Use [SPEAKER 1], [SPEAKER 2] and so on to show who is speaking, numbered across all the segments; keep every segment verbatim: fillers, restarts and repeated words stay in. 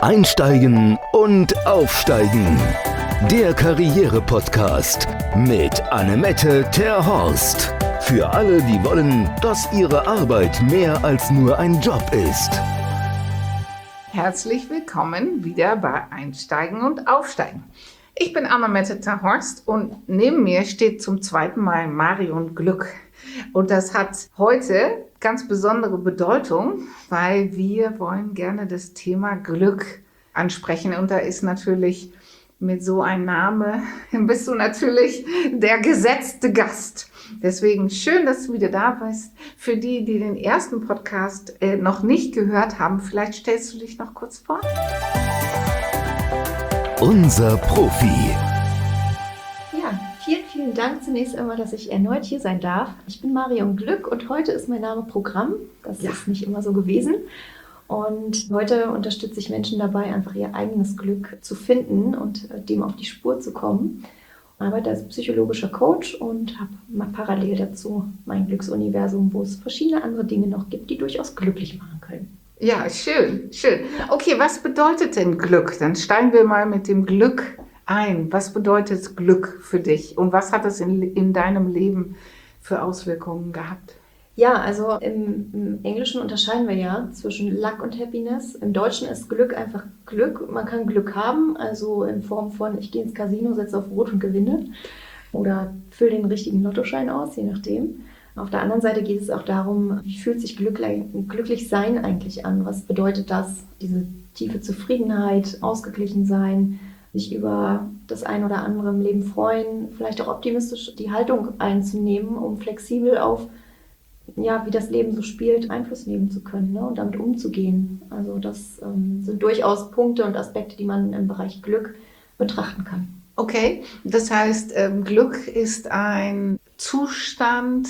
[SPEAKER 1] Einsteigen und Aufsteigen. Der Karriere-Podcast mit Annemette Terhorst. Für alle, die wollen, dass ihre Arbeit mehr als nur ein Job ist.
[SPEAKER 2] Herzlich willkommen wieder bei Einsteigen und Aufsteigen. Ich bin Annemette Terhorst und neben mir steht zum zweiten Mal Marion Glück. Und das hat heute ganz besondere Bedeutung, weil wir wollen gerne das Thema Glück ansprechen. Und da ist natürlich mit so einem Namen, bist du natürlich der gesetzte Gast. Deswegen schön, dass du wieder da bist. Für die, die den ersten Podcast äh, noch nicht gehört haben, vielleicht stellst du dich noch kurz vor.
[SPEAKER 1] Unser Profi.
[SPEAKER 3] Ja, vielen, vielen Dank zunächst einmal, dass ich erneut hier sein darf. Ich bin Marion Glück und heute ist mein Name Programm. Das ja. ist nicht immer so gewesen. Und heute unterstütze ich Menschen dabei, einfach ihr eigenes Glück zu finden und dem auf die Spur zu kommen. Ich arbeite als psychologischer Coach und habe mal parallel dazu mein Glücksuniversum, wo es verschiedene andere Dinge noch gibt, die durchaus glücklich machen können.
[SPEAKER 2] Ja, schön, schön. Okay, was bedeutet denn Glück? Dann steigen wir mal mit dem Glück ein. Was bedeutet Glück für dich und was hat es in, in deinem Leben für Auswirkungen gehabt?
[SPEAKER 3] Ja, also im, im Englischen unterscheiden wir ja zwischen Luck und Happiness. Im Deutschen ist Glück einfach Glück. Man kann Glück haben, also in Form von ich gehe ins Casino, setze auf Rot und gewinne oder fülle den richtigen Lottoschein aus, je nachdem. Auf der anderen Seite geht es auch darum, wie fühlt sich glücklich, glücklich sein eigentlich an? Was bedeutet das? Diese tiefe Zufriedenheit, ausgeglichen sein, sich über das ein oder andere im Leben freuen, vielleicht auch optimistisch die Haltung einzunehmen, um flexibel auf ja, wie das Leben so spielt, Einfluss nehmen zu können, ne, und damit umzugehen. Also das ähm, sind durchaus Punkte und Aspekte, die man im Bereich Glück betrachten kann.
[SPEAKER 2] Okay, das heißt, ähm, Glück ist ein Zustand,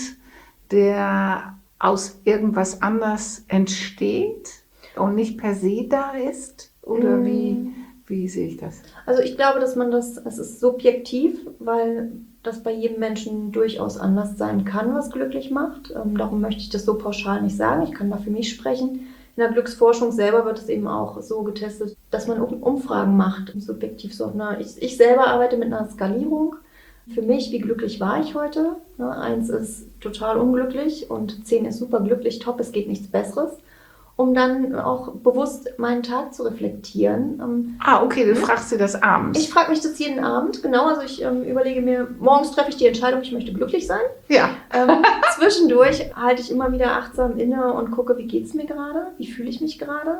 [SPEAKER 2] der aus irgendwas anders entsteht und nicht per se da ist? Oder mm. wie, wie sehe ich das?
[SPEAKER 3] Also ich glaube, dass man das, es ist subjektiv, weil das bei jedem Menschen durchaus anders sein kann, was glücklich macht. Ähm, darum möchte ich das so pauschal nicht sagen. Ich kann da für mich sprechen. In der Glücksforschung selber wird es eben auch so getestet, dass man Umfragen macht, subjektiv so. Na, ich, ich selber arbeite mit einer Skalierung. Für mich, wie glücklich war ich heute? Na, eins ist total unglücklich und zehn ist super glücklich, top, es geht nichts Besseres. Um dann auch bewusst meinen Tag zu reflektieren.
[SPEAKER 2] Ah, okay, du fragst dir das abends.
[SPEAKER 3] Ich frage mich das jeden Abend, genau. Also ich ähm, überlege mir, morgens treffe ich die Entscheidung, ich möchte glücklich sein.
[SPEAKER 2] Ja.
[SPEAKER 3] Ähm, zwischendurch halte ich immer wieder achtsam inne und gucke, wie geht es mir gerade, wie fühle ich mich gerade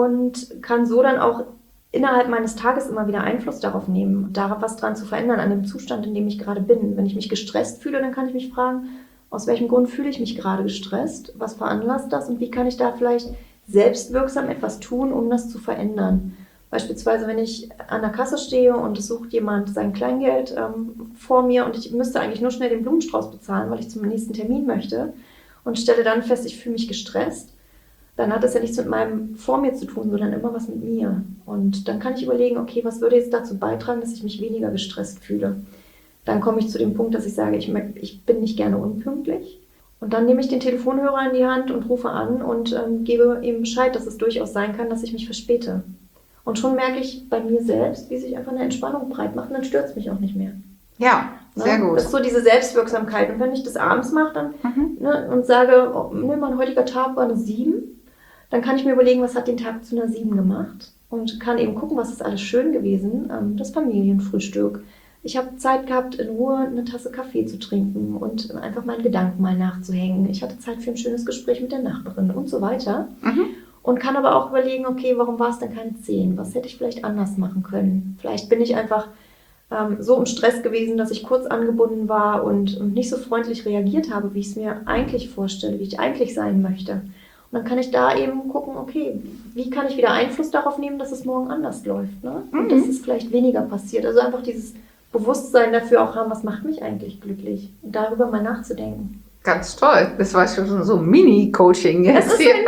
[SPEAKER 3] und kann so dann auch innerhalb meines Tages immer wieder Einfluss darauf nehmen, da was dran zu verändern, an dem Zustand, in dem ich gerade bin. Wenn ich mich gestresst fühle, dann kann ich mich fragen, aus welchem Grund fühle ich mich gerade gestresst? Was veranlasst das? Und wie kann ich da vielleicht selbstwirksam etwas tun, um das zu verändern? Beispielsweise, wenn ich an der Kasse stehe und es sucht jemand sein Kleingeld ähm, vor mir und ich müsste eigentlich nur schnell den Blumenstrauß bezahlen, weil ich zum nächsten Termin möchte und stelle dann fest, ich fühle mich gestresst, dann hat das ja nichts mit meinem vor mir zu tun, sondern immer was mit mir. Und dann kann ich überlegen, okay, was würde jetzt dazu beitragen, dass ich mich weniger gestresst fühle? Dann komme ich zu dem Punkt, dass ich sage, ich, ich bin nicht gerne unpünktlich. Und dann nehme ich den Telefonhörer in die Hand und rufe an und ähm, gebe ihm Bescheid, dass es durchaus sein kann, dass ich mich verspäte. Und schon merke ich bei mir selbst, wie sich einfach eine Entspannung breit macht und dann stört es mich auch nicht mehr.
[SPEAKER 2] Ja, sehr
[SPEAKER 3] ne?
[SPEAKER 2] gut.
[SPEAKER 3] Das ist so diese Selbstwirksamkeit. Und wenn ich das abends mache dann, mhm. ne, und sage, oh, ne, mein heutiger Tag war eine sieben, dann kann ich mir überlegen, was hat den Tag zu einer sieben gemacht und kann eben gucken, was ist alles schön gewesen. Ähm, das Familienfrühstück. Ich habe Zeit gehabt, in Ruhe eine Tasse Kaffee zu trinken und einfach meinen Gedanken mal nachzuhängen. Ich hatte Zeit für ein schönes Gespräch mit der Nachbarin und so weiter. Mhm. Und kann aber auch überlegen, okay, warum war es denn keine zehn? Was hätte ich vielleicht anders machen können? Vielleicht bin ich einfach ähm, so im Stress gewesen, dass ich kurz angebunden war und, und nicht so freundlich reagiert habe, wie ich es mir eigentlich vorstelle, wie ich eigentlich sein möchte. Und dann kann ich da eben gucken, okay, wie kann ich wieder Einfluss darauf nehmen, dass es morgen anders läuft, ne? Und mhm. dass es vielleicht weniger passiert. Also einfach dieses Bewusstsein dafür auch haben, was macht mich eigentlich glücklich und darüber mal nachzudenken.
[SPEAKER 2] Ganz toll. Das war schon so Mini-Coaching jetzt.
[SPEAKER 3] Das ist ein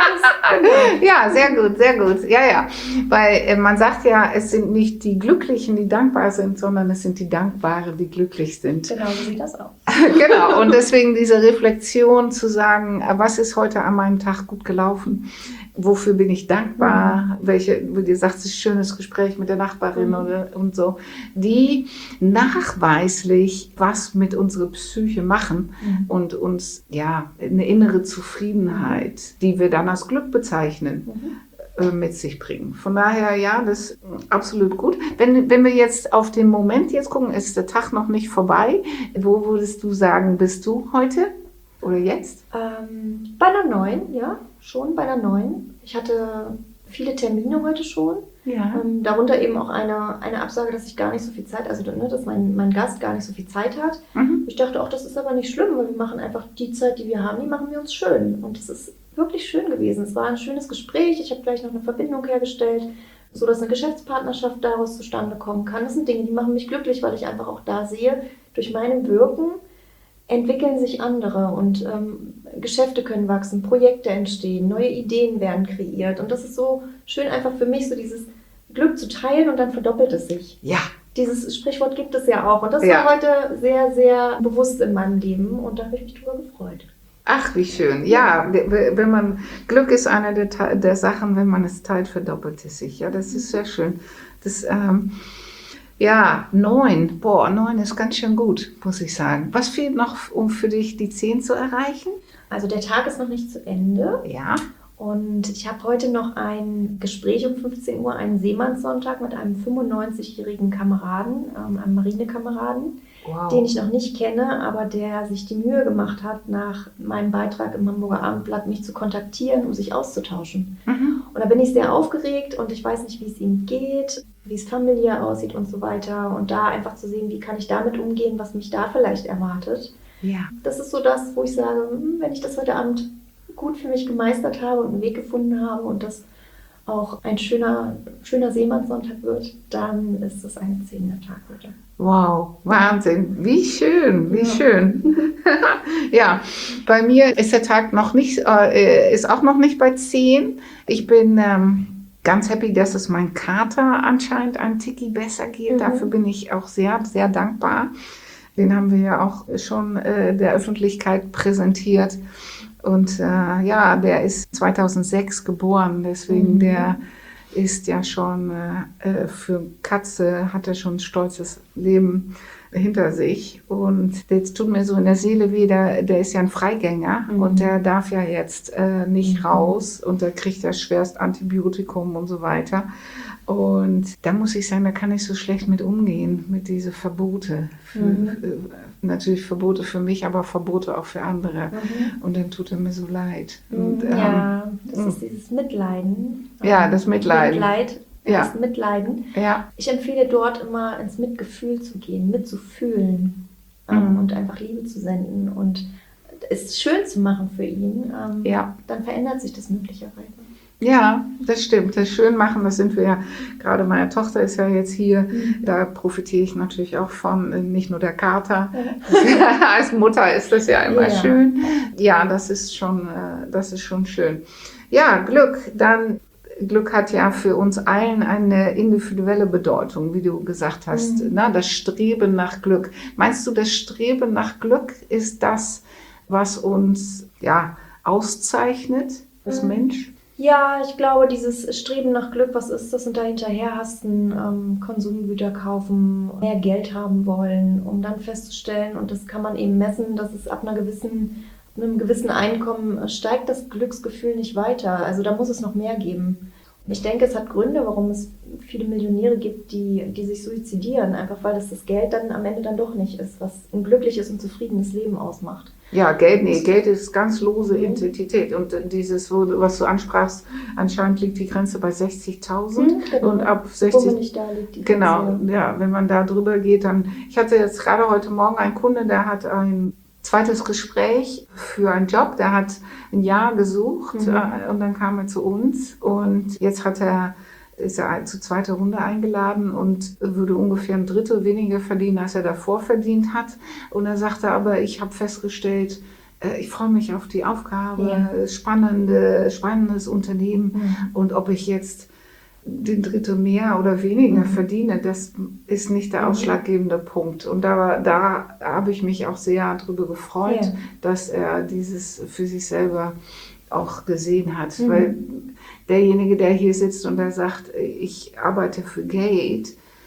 [SPEAKER 3] kleines
[SPEAKER 2] Ja, sehr gut, sehr gut. Ja, ja. Weil äh, man sagt ja, es sind nicht die Glücklichen, die dankbar sind, sondern es sind die Dankbaren, die glücklich sind.
[SPEAKER 3] Genau, so sieht das aus.
[SPEAKER 2] Genau, und deswegen diese Reflexion zu sagen, was ist heute an meinem Tag gut gelaufen? Wofür bin ich dankbar? Mhm. Welche, wie du sagst, ein schönes Gespräch mit der Nachbarin mhm. oder, und so, die nachweislich was mit unserer Psyche machen mhm. und uns ja eine innere Zufriedenheit, die wir dann als Glück bezeichnen, mhm. äh, mit sich bringen. Von daher, ja, das ist absolut gut. Wenn, wenn wir jetzt auf den Moment jetzt gucken, ist der Tag noch nicht vorbei. Wo würdest du sagen, bist du heute oder jetzt?
[SPEAKER 3] Ähm, bei einer neun, ja. Schon bei der neun. Ich hatte viele Termine heute schon. Ja. Ähm, darunter eben auch eine, eine Absage, dass ich gar nicht so viel Zeit, also ne, dass mein, mein Gast gar nicht so viel Zeit hat. Mhm. Ich dachte auch, das ist aber nicht schlimm, weil wir machen einfach die Zeit, die wir haben, die machen wir uns schön. Und es ist wirklich schön gewesen. Es war ein schönes Gespräch. Ich habe gleich noch eine Verbindung hergestellt, sodass eine Geschäftspartnerschaft daraus zustande kommen kann. Das sind Dinge, die machen mich glücklich, weil ich einfach auch da sehe, durch mein Wirken entwickeln sich andere und ähm, Geschäfte können wachsen, Projekte entstehen, neue Ideen werden kreiert. Und das ist so schön einfach für mich, so dieses Glück zu teilen und dann verdoppelt es sich.
[SPEAKER 2] Ja.
[SPEAKER 3] Dieses Sprichwort gibt es ja auch. Und das
[SPEAKER 2] ja.
[SPEAKER 3] war heute sehr, sehr bewusst in meinem Leben und da habe ich mich drüber gefreut.
[SPEAKER 2] Ach, wie schön. Ja, wenn man, Glück ist eine der, der Sachen, wenn man es teilt, verdoppelt es sich. Ja, das ist sehr schön. Das, ähm, Ja, neun. Boah, neun ist ganz schön gut, muss ich sagen. Was fehlt noch, um für dich die zehn zu erreichen?
[SPEAKER 3] Also der Tag ist noch nicht zu Ende.
[SPEAKER 2] Ja.
[SPEAKER 3] Und ich habe heute noch ein Gespräch um fünfzehn Uhr, einen Seemannssonntag mit einem fünfundneunzigjährigen Kameraden, ähm, einem Marinekameraden, wow. den ich noch nicht kenne, aber der sich die Mühe gemacht hat, nach meinem Beitrag im Hamburger Abendblatt mich zu kontaktieren, um sich auszutauschen. Mhm. Und da bin ich sehr aufgeregt und ich weiß nicht, wie es ihm geht, wie es familiär aussieht und so weiter. Und da einfach zu sehen, wie kann ich damit umgehen, was mich da vielleicht erwartet.
[SPEAKER 2] Ja.
[SPEAKER 3] Das ist so das, wo ich sage, wenn ich das heute Abend gut für mich gemeistert habe und einen Weg gefunden habe und das auch ein schöner, schöner Seemannssonntag wird, dann ist das ein zehner Tag heute.
[SPEAKER 2] Wow, Wahnsinn, wie schön, wie ja. schön. Ja, bei mir ist der Tag noch nicht, äh, ist auch noch nicht bei zehn. Ich bin ähm, ganz happy, dass es mein Kater anscheinend ein Tiki besser geht. Mhm. Dafür bin ich auch sehr, sehr dankbar. Den haben wir ja auch schon äh, der Öffentlichkeit präsentiert. Und äh, ja, der ist zweitausendsechs geboren, deswegen mhm. der ist ja schon äh, für Katze, hat er schon ein stolzes Leben hinter sich. Und jetzt tut mir so in der Seele weh, der, der ist ja ein Freigänger mhm. und der darf ja jetzt äh, nicht mhm. raus und da kriegt er schwerst Antibiotikum und so weiter. Und da muss ich sagen, da kann ich so schlecht mit umgehen, mit diesen Verbote. Für, mhm. für, natürlich Verbote für mich, aber Verbote auch für andere. Mhm. Und dann tut er mir so leid. Und,
[SPEAKER 3] ja,
[SPEAKER 2] ähm,
[SPEAKER 3] das ist dieses Mitleiden.
[SPEAKER 2] Ja, das Mitleiden.
[SPEAKER 3] Mitleid,
[SPEAKER 2] ja.
[SPEAKER 3] das Mitleiden.
[SPEAKER 2] Ja.
[SPEAKER 3] Ich empfehle dort immer ins Mitgefühl zu gehen, mitzufühlen mhm. ähm, und einfach Liebe zu senden und es schön zu machen für ihn. Ähm,
[SPEAKER 2] ja.
[SPEAKER 3] Dann verändert sich das möglicherweise.
[SPEAKER 2] Ja, das stimmt. Das schön machen, das sind wir ja, gerade meine Tochter ist ja jetzt hier, mhm. da profitiere ich natürlich auch von, nicht nur der Kater. Ja. Als Mutter ist das ja immer ja. schön. Ja, das ist schon, das ist schon schön. Ja, Glück, dann, Glück hat ja für uns allen eine individuelle Bedeutung, wie du gesagt hast, mhm. na, das Streben nach Glück. Meinst du, das Streben nach Glück ist das, was uns, ja, auszeichnet als mhm. Mensch?
[SPEAKER 3] Ja, ich glaube, dieses Streben nach Glück, was ist das? Und da hinterher hast ein ähm, Konsumgüter kaufen, mehr Geld haben wollen, um dann festzustellen, und das kann man eben messen, dass es ab einer gewissen, einem gewissen Einkommen steigt das Glücksgefühl nicht weiter. Also da muss es noch mehr geben. Und ich denke, es hat Gründe, warum es viele Millionäre gibt, die, die sich suizidieren, einfach weil das das Geld dann am Ende dann doch nicht ist, was ein glückliches und zufriedenes Leben ausmacht.
[SPEAKER 2] Ja, Geld, nee, Geld ist ganz lose Identität. Und dieses, was du ansprachst, anscheinend liegt die Grenze bei sechzigtausend.
[SPEAKER 3] Mhm, genau.
[SPEAKER 2] Und ab sechzig.
[SPEAKER 3] Wo man nicht da liegt, die
[SPEAKER 2] genau,
[SPEAKER 3] Grenze.
[SPEAKER 2] Ja, wenn man da drüber geht, dann. Ich hatte jetzt gerade heute Morgen einen Kunde, der hat ein zweites Gespräch für einen Job. Der hat ein Jahr gesucht mhm. äh, und dann kam er zu uns. Und jetzt hat er. ist er zur zweiten Runde eingeladen und würde ungefähr ein Drittel weniger verdienen, als er davor verdient hat. Und er sagte aber, ich habe festgestellt, äh, ich freue mich auf die Aufgabe, ja. spannende, spannendes Unternehmen. Mhm. Und ob ich jetzt den Drittel mehr oder weniger
[SPEAKER 3] Mhm.
[SPEAKER 2] verdiene, das ist nicht der
[SPEAKER 3] Mhm.
[SPEAKER 2] ausschlaggebende Punkt. Und da, da habe ich mich auch sehr drüber gefreut,
[SPEAKER 3] Ja.
[SPEAKER 2] dass er dieses für sich selber auch gesehen hat.
[SPEAKER 3] Mhm.
[SPEAKER 2] Weil derjenige, der hier sitzt und der sagt, ich arbeite für Geld,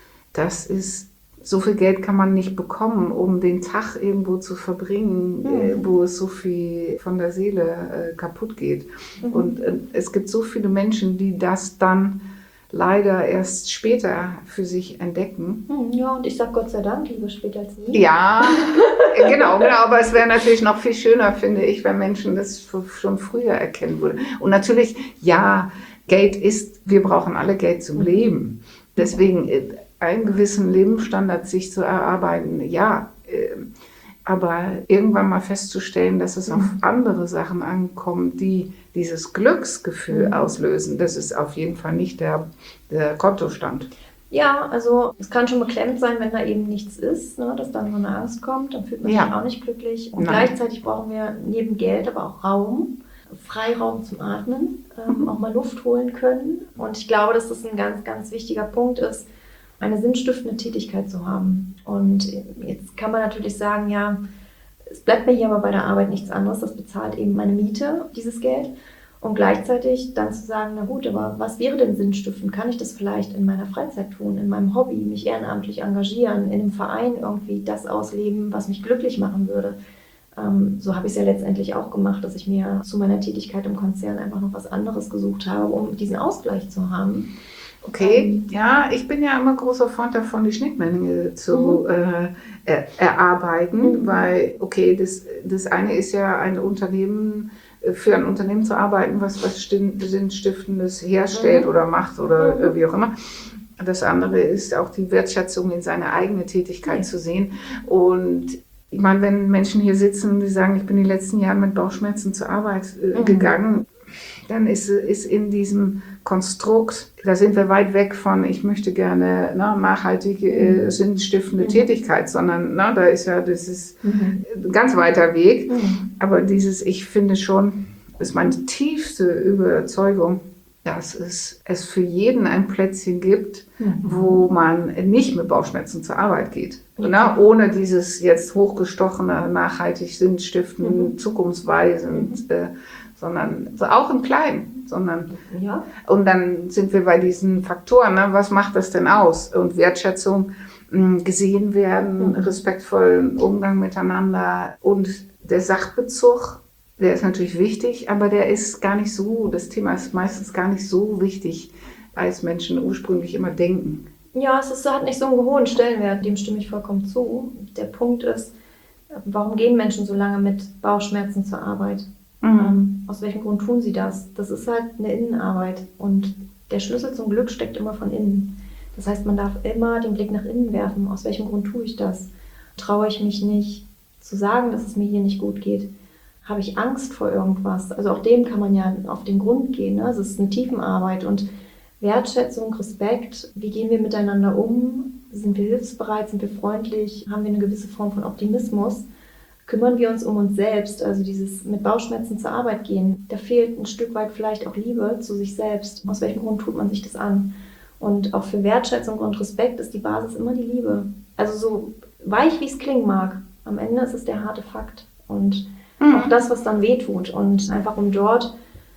[SPEAKER 2] das ist, so viel Geld kann man nicht bekommen, um den Tag irgendwo zu verbringen,
[SPEAKER 3] Mhm.
[SPEAKER 2] äh, wo es so viel von der Seele äh, kaputt geht.
[SPEAKER 3] Mhm.
[SPEAKER 2] Und äh, es gibt so viele Menschen, die das dann leider erst später für sich entdecken.
[SPEAKER 3] Hm, Ja, und ich sag Gott sei Dank, lieber später als nie.
[SPEAKER 2] Ja, genau, genau, aber es wäre natürlich noch viel schöner, finde ich, wenn Menschen das f- schon früher erkennen würden. Und natürlich, ja, Geld ist, wir brauchen alle Geld zum Leben. Deswegen äh, einen gewissen Lebensstandard sich zu erarbeiten, ja, äh, aber irgendwann mal festzustellen, dass es auf andere Sachen ankommt, die dieses Glücksgefühl
[SPEAKER 3] Mhm.
[SPEAKER 2] auslösen, das ist auf jeden Fall nicht der, der Kontostand.
[SPEAKER 3] Ja, also es kann schon beklemmt sein, wenn da eben nichts ist, ne, dass dann so eine Angst kommt, dann fühlt man
[SPEAKER 2] Ja.
[SPEAKER 3] sich auch nicht glücklich. Und
[SPEAKER 2] Nein.
[SPEAKER 3] gleichzeitig brauchen wir neben Geld aber auch Raum, Freiraum zum Atmen, ähm, auch mal Luft holen können. Und ich glaube, dass das ein ganz, ganz wichtiger Punkt ist, eine sinnstiftende Tätigkeit zu haben. Und jetzt kann man natürlich sagen, ja, es bleibt mir hier aber bei der Arbeit nichts anderes, das bezahlt eben meine Miete, dieses Geld. Und gleichzeitig dann zu sagen, na gut, aber was wäre denn sinnstiftend? Kann ich das vielleicht in meiner Freizeit tun, in meinem Hobby, mich ehrenamtlich engagieren, in einem Verein irgendwie das ausleben, was mich glücklich machen würde? Ähm, so habe ich es ja letztendlich auch gemacht, dass ich mir zu meiner Tätigkeit im Konzern einfach noch was anderes gesucht habe, um diesen Ausgleich zu haben.
[SPEAKER 2] Okay, ja, ich bin ja immer großer Freund davon, die Schnittmenge zu äh, er, erarbeiten,
[SPEAKER 3] Mhm.
[SPEAKER 2] weil, okay, das, das eine ist ja ein Unternehmen, äh, für ein Unternehmen zu arbeiten, was was Stin- Sinnstiftendes herstellt
[SPEAKER 3] Mhm.
[SPEAKER 2] oder macht oder
[SPEAKER 3] Mhm.
[SPEAKER 2] äh, wie auch immer. Das andere ist auch die Wertschätzung in seine eigene Tätigkeit
[SPEAKER 3] Ja.
[SPEAKER 2] zu sehen. Und ich meine, wenn Menschen hier sitzen, die sagen, ich bin die letzten Jahre mit Bauchschmerzen zur Arbeit äh,
[SPEAKER 3] Mhm.
[SPEAKER 2] gegangen, dann ist, ist in diesem Konstrukt, da sind wir weit weg von, ich möchte gerne ne, nachhaltige, äh, sinnstiftende
[SPEAKER 3] Mhm.
[SPEAKER 2] Tätigkeit, sondern ne, da ist ja, das ist
[SPEAKER 3] Mhm.
[SPEAKER 2] ein ganz weiter Weg.
[SPEAKER 3] Mhm.
[SPEAKER 2] Aber dieses, ich finde schon, ist meine tiefste Überzeugung, dass es, es für jeden ein Plätzchen gibt,
[SPEAKER 3] Mhm.
[SPEAKER 2] wo man nicht mit Bauchschmerzen zur Arbeit geht.
[SPEAKER 3] Ja.
[SPEAKER 2] Ne? Ohne dieses jetzt hochgestochene, nachhaltig sinnstiftend,
[SPEAKER 3] Mhm.
[SPEAKER 2] zukunftsweisend, äh, sondern also auch im Kleinen. Sondern,
[SPEAKER 3] Ja.
[SPEAKER 2] und dann sind wir bei diesen Faktoren, ne? Was macht das denn aus? Und Wertschätzung, mh, gesehen werden,
[SPEAKER 3] Mhm.
[SPEAKER 2] respektvollen Umgang miteinander und der Sachbezug. Der ist natürlich wichtig, aber der ist gar nicht so, das Thema ist meistens gar nicht so wichtig, als Menschen ursprünglich immer denken.
[SPEAKER 3] Ja, es ist, hat nicht so einen hohen Stellenwert, dem stimme ich vollkommen zu. Der Punkt ist, warum gehen Menschen so lange mit Bauchschmerzen zur Arbeit? Ähm, aus welchem Grund tun sie das? Das ist halt eine Innenarbeit und der Schlüssel zum Glück steckt immer von innen. Das heißt, man darf immer den Blick nach innen werfen. Aus welchem Grund tue ich das? Traue ich mich nicht zu sagen, dass es mir hier nicht gut geht? Habe ich Angst vor irgendwas? Also auch dem kann man ja auf den Grund gehen. Ne? Es ist eine Tiefenarbeit und Wertschätzung, Respekt, wie gehen wir miteinander um? Sind wir hilfsbereit, sind wir freundlich, haben wir eine gewisse Form von Optimismus? Kümmern wir uns um uns selbst, also dieses mit Bauchschmerzen zur Arbeit gehen, da fehlt ein Stück weit vielleicht auch Liebe zu sich selbst. Aus welchem Grund tut man sich das an? Und auch für Wertschätzung und Respekt ist die Basis immer die Liebe. Also so weich wie es klingen mag, am Ende ist es der harte Fakt. Und auch das, was dann wehtut. Und einfach um dort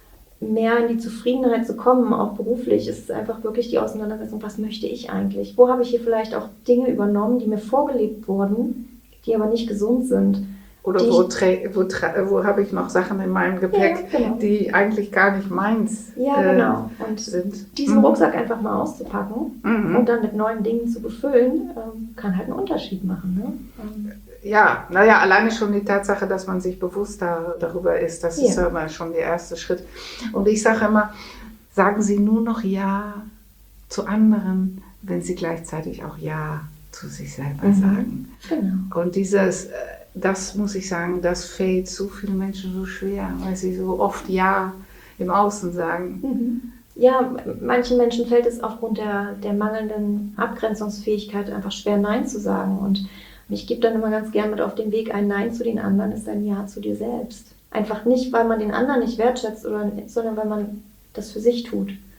[SPEAKER 3] mehr in die Zufriedenheit zu kommen, auch beruflich, ist es einfach wirklich die Auseinandersetzung, was möchte ich eigentlich? Wo habe ich hier vielleicht auch Dinge übernommen, die mir vorgelebt wurden, die aber nicht gesund sind?
[SPEAKER 2] Oder
[SPEAKER 3] Die
[SPEAKER 2] wo,
[SPEAKER 3] ich-
[SPEAKER 2] trä- wo, trä- wo habe ich noch Sachen in meinem Gepäck,
[SPEAKER 3] Ja, genau.
[SPEAKER 2] die eigentlich gar nicht meins
[SPEAKER 3] Ja,
[SPEAKER 2] äh,
[SPEAKER 3] genau. Und
[SPEAKER 2] sind.
[SPEAKER 3] diesen
[SPEAKER 2] Mhm.
[SPEAKER 3] Rucksack einfach mal auszupacken
[SPEAKER 2] Mhm.
[SPEAKER 3] und dann mit neuen Dingen zu befüllen, ähm, kann halt einen Unterschied machen. Ne? Ähm,
[SPEAKER 2] Ja, naja, alleine schon die Tatsache, dass man sich bewusst da, darüber ist, das ist
[SPEAKER 3] Ja.
[SPEAKER 2] ja mal schon der erste Schritt. Und ich sage immer, sagen Sie nur noch Ja zu anderen, wenn Sie gleichzeitig auch Ja zu sich selber
[SPEAKER 3] Mhm.
[SPEAKER 2] sagen.
[SPEAKER 3] genau.
[SPEAKER 2] Und dieses, äh, das muss ich sagen, das fällt so vielen Menschen so schwer, weil sie so oft Ja im Außen sagen.
[SPEAKER 3] Mhm. Ja, manchen Menschen fällt es aufgrund der, der mangelnden Abgrenzungsfähigkeit einfach schwer, Nein zu sagen. Und ich gebe dann immer ganz gern mit auf den Weg, ein Nein zu den anderen ist ein Ja zu dir selbst. Einfach nicht, weil man den anderen nicht wertschätzt, oder, sondern weil man das für sich tut.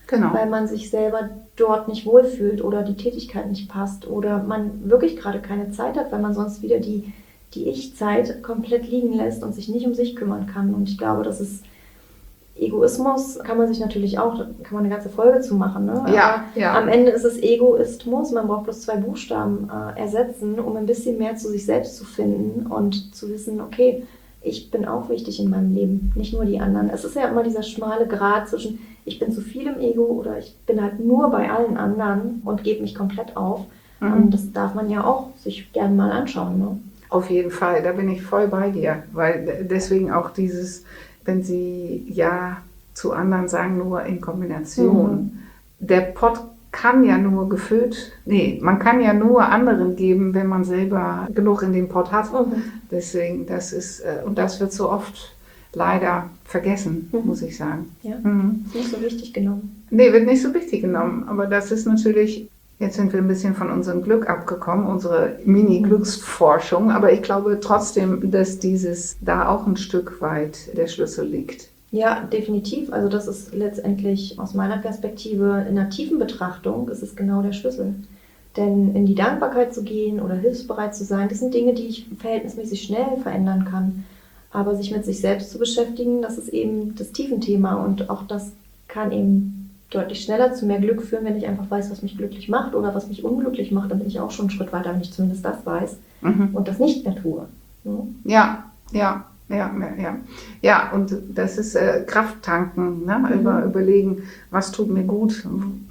[SPEAKER 2] Genau.
[SPEAKER 3] weil man sich selber dort nicht wohlfühlt oder die Tätigkeit nicht passt oder man wirklich gerade keine Zeit hat, weil man sonst wieder die, die Ich-Zeit komplett liegen lässt und sich nicht um sich kümmern kann. Und ich glaube, das ist Egoismus, kann man sich natürlich auch, da kann man eine ganze Folge zu machen. Ne?
[SPEAKER 2] Ja, ja.
[SPEAKER 3] Am Ende ist es Egoismus, man braucht bloß zwei Buchstaben äh, ersetzen, um ein bisschen mehr zu sich selbst zu finden und zu wissen, okay, ich bin auch wichtig in meinem Leben, nicht nur die anderen. Es ist ja immer dieser schmale Grat zwischen, ich bin zu viel im Ego oder ich bin halt nur bei allen anderen und gebe mich komplett auf. Mhm. Und das darf man ja auch sich gerne mal anschauen. Ne?
[SPEAKER 2] Auf jeden Fall, da bin ich voll bei dir, weil deswegen auch dieses, wenn sie Ja zu anderen sagen, nur in Kombination. Mhm. Der Pott kann ja nur gefüllt, nee, man kann ja nur anderen geben, wenn man selber genug in dem Pott hat. Mhm. Deswegen, das ist, und das wird so oft leider vergessen, mhm. muss ich sagen.
[SPEAKER 3] Ja,
[SPEAKER 2] mhm.
[SPEAKER 3] ist nicht so wichtig genommen.
[SPEAKER 2] Nee, wird nicht so wichtig genommen, aber das ist natürlich, jetzt sind wir ein bisschen von unserem Glück abgekommen, unsere Mini-Glücksforschung, aber ich glaube trotzdem, dass dieses da auch ein Stück weit der Schlüssel liegt.
[SPEAKER 3] Ja, definitiv. Also das ist letztendlich aus meiner Perspektive in einer tiefen Betrachtung, ist es genau der Schlüssel. Denn in die Dankbarkeit zu gehen oder hilfsbereit zu sein, das sind Dinge, die ich verhältnismäßig schnell verändern kann. Aber sich mit sich selbst zu beschäftigen, das ist eben das Tiefenthema und auch das kann eben deutlich schneller zu mehr Glück führen, wenn ich einfach weiß, was mich glücklich macht oder was mich unglücklich macht, dann bin ich auch schon einen Schritt weiter, wenn ich zumindest das weiß mhm. und das nicht mehr tue.
[SPEAKER 2] Ja, ja. Ja, ja, ja. Ja, und das ist äh, Krafttanken, ne? Mhm. Über, überlegen, was tut mir gut,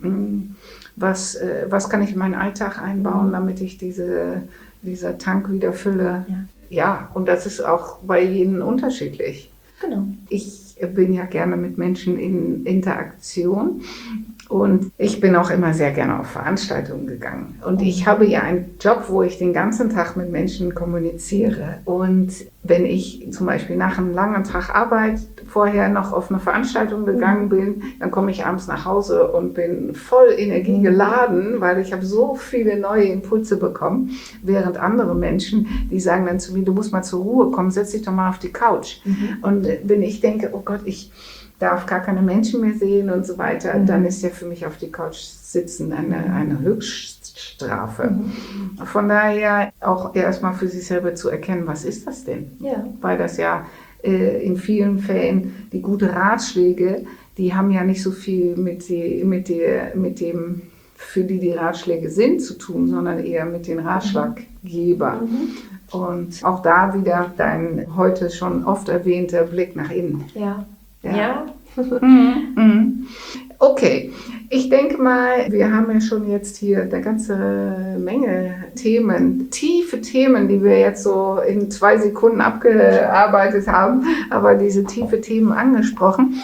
[SPEAKER 2] was, äh, was kann ich in meinen Alltag einbauen, damit ich diese, dieser Tank wieder fülle. Ja. Ja, und das ist auch bei jedem unterschiedlich.
[SPEAKER 3] Genau.
[SPEAKER 2] Ich bin ja gerne mit Menschen in Interaktion. Und ich bin auch immer sehr gerne auf Veranstaltungen gegangen. Und ich habe ja einen Job, wo ich den ganzen Tag mit Menschen kommuniziere. Und wenn ich zum Beispiel nach einem langen Tag Arbeit vorher noch auf eine Veranstaltung gegangen bin, dann komme ich abends nach Hause und bin voll energiegeladen, weil ich habe so viele neue Impulse bekommen. Während andere Menschen, die sagen dann zu mir, du musst mal zur Ruhe kommen, setz dich doch mal auf die Couch. Mhm. Und wenn ich denke, oh Gott, ich darf gar keine Menschen mehr sehen und so weiter, mhm. dann ist ja für mich auf die Couch sitzen eine, eine Höchststrafe. Mhm. Von daher auch erstmal für sich selber zu erkennen, was ist das denn?
[SPEAKER 3] Ja.
[SPEAKER 2] Weil das ja äh, in vielen Fällen die guten Ratschläge, die haben ja nicht so viel mit, die, mit, die, mit dem, für die die Ratschläge sind, zu tun, sondern eher mit den Ratschlaggebern. Mhm. Und auch da wieder dein heute schon oft erwähnter Blick nach innen.
[SPEAKER 3] Ja.
[SPEAKER 2] Ja.
[SPEAKER 3] ja.
[SPEAKER 2] mhm. Okay, ich denke mal, wir haben ja schon jetzt hier eine ganze Menge Themen, tiefe Themen, die wir jetzt so in zwei Sekunden abgearbeitet haben, aber diese tiefe Themen angesprochen.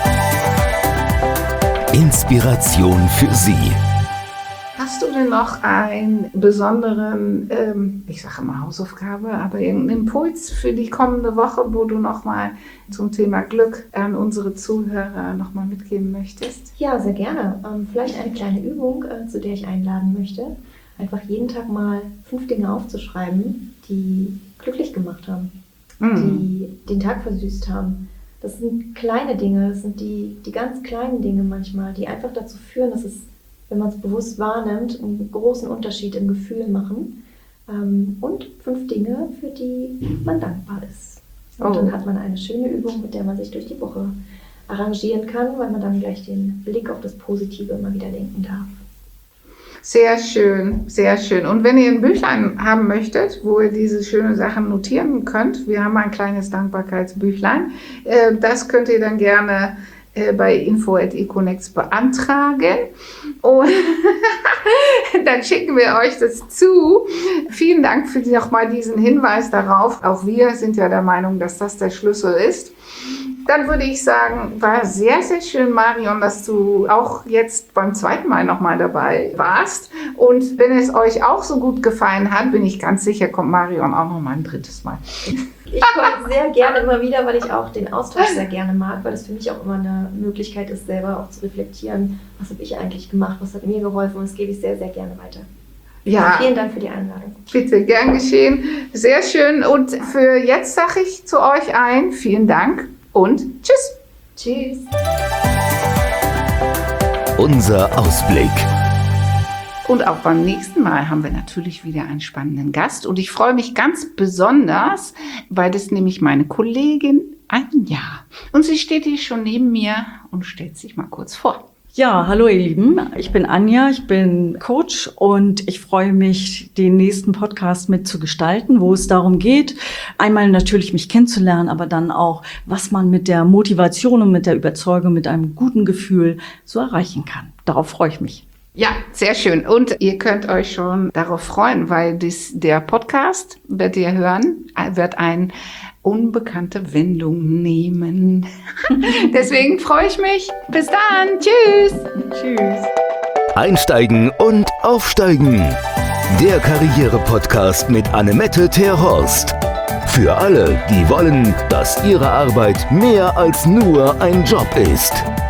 [SPEAKER 1] Inspiration für Sie.
[SPEAKER 2] Hast du denn noch einen besonderen, ähm, ich sage immer Hausaufgabe, aber irgendeinen Impuls für die kommende Woche, wo du nochmal zum Thema Glück an unsere Zuhörer nochmal mitgeben möchtest?
[SPEAKER 3] Ja, sehr gerne. Ähm, vielleicht eine kleine Übung, äh, zu der ich einladen möchte. Einfach jeden Tag mal fünf Dinge aufzuschreiben, die glücklich gemacht haben, mhm. die den Tag versüßt haben. Das sind kleine Dinge, das sind die, die ganz kleinen Dinge manchmal, die einfach dazu führen, dass es, wenn man es bewusst wahrnimmt, einen großen Unterschied im Gefühl machen. Und fünf Dinge, für die man dankbar ist. Und oh. dann hat man eine schöne Übung, mit der man sich durch die Woche arrangieren kann, weil man dann gleich den Blick auf das Positive immer wieder lenken darf.
[SPEAKER 2] Sehr schön, sehr schön. Und wenn ihr ein Büchlein haben möchtet, wo ihr diese schönen Sachen notieren könnt, wir haben ein kleines Dankbarkeitsbüchlein, das könnt ihr dann gerne bei info at econex beantragen und dann schicken wir euch das zu. Vielen Dank für nochmal diesen Hinweis darauf. Auch wir sind ja der Meinung, dass das der Schlüssel ist. Dann würde ich sagen, war sehr, sehr schön, Marion, dass du auch jetzt beim zweiten Mal nochmal dabei warst. Und wenn es euch auch so gut gefallen hat, bin ich ganz sicher, kommt Marion auch nochmal ein drittes Mal.
[SPEAKER 3] Ich komme sehr gerne immer wieder, weil ich auch den Austausch sehr gerne mag, weil es für mich auch immer eine Möglichkeit ist, selber auch zu reflektieren, was habe ich eigentlich gemacht, was hat mir geholfen, und das gebe ich sehr, sehr gerne weiter.
[SPEAKER 2] Ja,
[SPEAKER 3] vielen Dank für die Einladung.
[SPEAKER 2] Bitte, gern geschehen. Sehr schön. Und für jetzt sage ich zu euch ein, vielen Dank und tschüss.
[SPEAKER 3] Tschüss.
[SPEAKER 1] unser Ausblick.
[SPEAKER 2] Und auch beim nächsten Mal haben wir natürlich wieder einen spannenden Gast. Und ich freue mich ganz besonders, weil das nämlich meine Kollegin Anja. Und sie steht hier schon neben mir und stellt sich mal kurz vor.
[SPEAKER 4] Ja, hallo ihr Lieben, ich bin Anja, ich bin Coach und ich freue mich, den nächsten Podcast mitzugestalten, wo es darum geht, einmal natürlich mich kennenzulernen, aber dann auch, was man mit der Motivation und mit der Überzeugung, mit einem guten Gefühl so erreichen kann. Darauf freue ich mich.
[SPEAKER 2] Ja, sehr schön. Und ihr könnt euch schon darauf freuen, weil dies, der Podcast, werdet ihr hören, wird eine unbekannte Wendung nehmen. Deswegen freue ich mich. Bis dann. Tschüss.
[SPEAKER 4] Tschüss.
[SPEAKER 1] Einsteigen und aufsteigen. Der Karriere-Podcast mit Annemette Terhorst. Für alle, die wollen, dass ihre Arbeit mehr als nur ein Job ist.